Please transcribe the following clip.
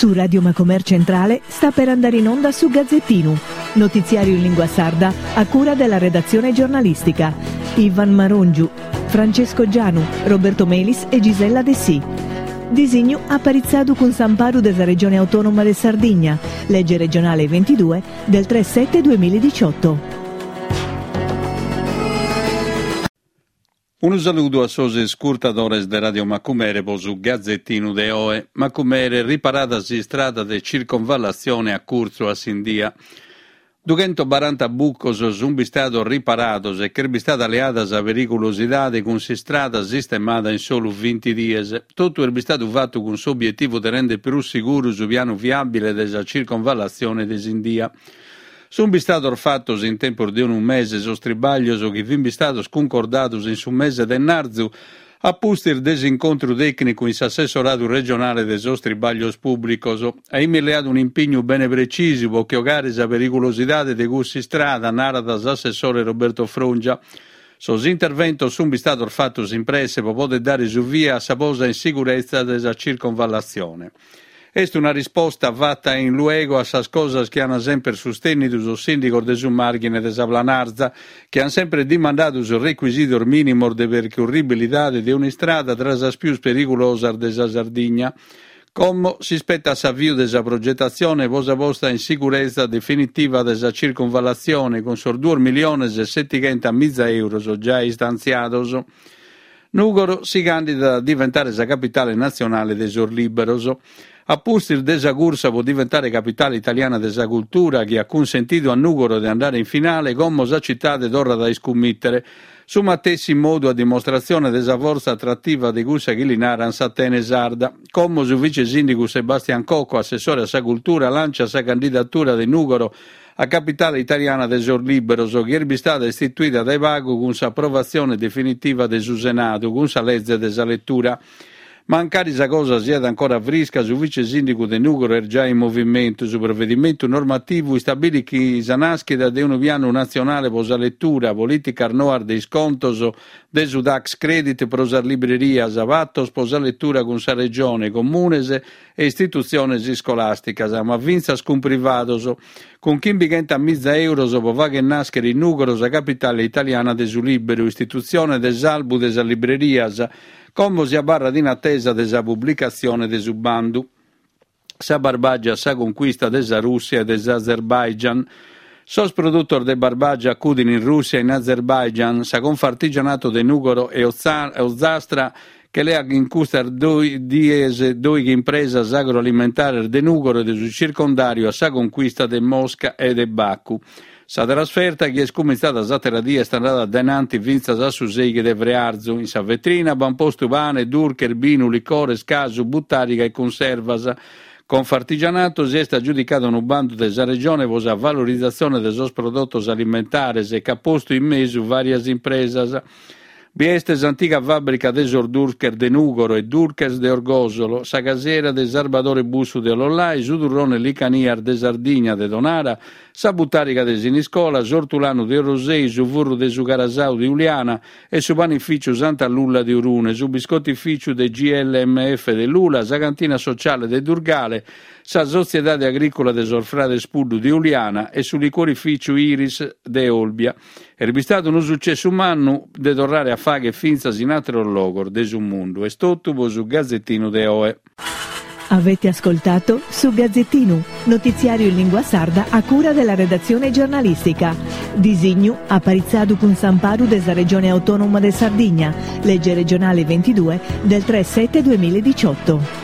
Su Radio Macomer Centrale sta per andare in onda su Gazzettino, notiziario in lingua sarda a cura della redazione giornalistica. Ivan Marongiu, Francesco Gianu, Roberto Melis e Gisella De Sì. Disegno apparizzado con Samparu della Regione Autonoma de Sardigna, legge regionale 22 del 3/7/2018. Un saluto a sose scurtadores de Radio Macumere su Gazzettino de Oe. Macumere riparatasi strada de circonvallazione a Curzo a Sindia. 240 bucos sun bistato riparatos e che bistata leadas a pericolosità con si strada sistemata in solo 20 dies. Tutto è bistato fatto con l'obiettivo di rendere più sicuro su piano viabile della circonvallazione de Sindia. Sono bistato fattos in tempo di un mese sostribaglios che vi bistato concordatos in su mese del narzu a pustir desincontro tecnico in assessorato regionale de sostribaglios pubblicos e immediato un impegno bene preciso che ogare sa pericolosità de gussi strada narratas assessore Roberto Frungia. Sos interventos sono bistato fattos in presse per poter dare su via a saposa in sicurezza della circonvallazione. È una risposta fatta in luogo a sas cosas che hanno sempre sostenuto il sindaco de su margine de sa Planarza, che hanno sempre demandato il requisito minimo de percorribilità di una strada tra las più pericolose de sa Sardigna. Come si spetta a s'avvio de sa progettazione posta in sicurezza definitiva de sa circonvallazione con sor 2.700.000 euro già istanziatos. Nugoro si candida a diventare la capitale nazionale dei sor liberos. A pustir desa corsa può diventare capitale italiana desa cultura che ha consentito a Nugoro di andare in finale come la città d'ora da scommettere. Su mattessi modo a dimostrazione desa forza attrattiva di gusa che l'inaran Satene Sarda. Come su vice sindaco Sebastian Cocco, assessore a sa cultura, lancia sa candidatura di Nugoro a capitale italiana del Sor Liberos, che è stata istituita dai Vago con sa approvazione definitiva del suo Senato, con sa legge desa lettura. Mancare sa cosa sia ancora fresca, su vice sindaco de Nugoro è già in movimento. Su provvedimento normativo stabili che sa nascita di un piano nazionale posa lettura, politica arnoar dei scontos de su tax credit prosa libreria, savattos posa lettura con sa regione, comunes e istituzioni scolasticas, ma vinzas con privatos, con chi bigenta mizza euro può va che nascere in Nugoro sa capitale italiana de su libero, istituzione de salbu de sa librerias, come si abbarra in attesa della pubblicazione de su bandu. Sa barbaggia sa conquista della Russia e dell'Azerbaijan. Sos produttor de barbaggia accudin in Russia e in Azerbaijan, sa confartigianato de Nugoro e Ozzastra, che le ha in custa due impresas agroalimentari de Nugoro e de su circondario a sa conquista de Mosca e de Baku. Sa trasferta che è scominciata a terradia è stata denanti vinza a su seghe de Vrearzu, in sa vetrina, bamposto pane, durcher, binu, licore, scasu, buttarica e conservas. Con fartigianato si è aggiudicato un bando della regione per la valorizzazione dei sos prodotti alimentari e che ha posto in mezzo varie imprese. Biestes antica fabbrica de Sor Durker de Nugoro e Durkers de Orgosolo, sa casera de Sarbadore Bussu de Lollai, Sudurrone Licaniar de Sardigna de Donara, sa buttarica de Siniscola, Sortulano de Rosei, su Furro de Sugarasau di Uliana e su panificio Santa Lulla di Urune, su biscottificio de GLMF de Lula, sa cantina sociale de Durgale, sa società agricola de Sorfrade Spuddu di Uliana e su liquorificio Iris de Olbia. È stato un successo umano de tornare a fare finza in altro logor de su mondo. E stottubo su Gazzettino de Oe. Avete ascoltato su Gazzettino, notiziario in lingua sarda a cura della redazione giornalistica. Disegno apparizzado con Samparu della Regione Autonoma de Sardigna, legge regionale 22 del 3/7/2018.